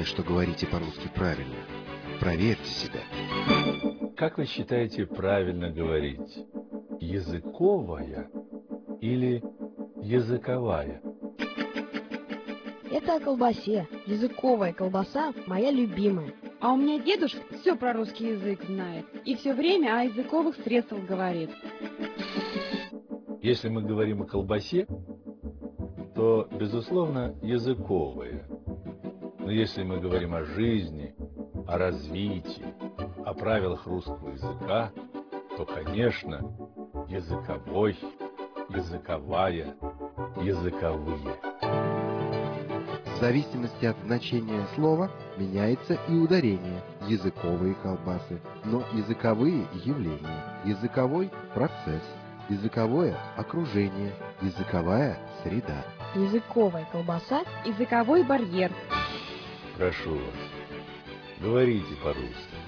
что говорите по-русски правильно. Проверьте себя. Как вы считаете правильно говорить? Языковая или языковая? Это о колбасе. Языковая колбаса моя любимая. А у меня дедушка все про русский язык знает и все время о языковых средствах говорит. Если мы говорим о колбасе, то, безусловно, языковая. Но если мы говорим о жизни, о развитии, о правилах русского языка, то, конечно, языковой, языковая, языковые. В зависимости от значения слова меняется и ударение. Языковые колбасы, но языковые явления. Языковой процесс, языковое окружение, языковая среда. Языковая колбаса. Языковой барьер. Прошу вас, говорите по-русски.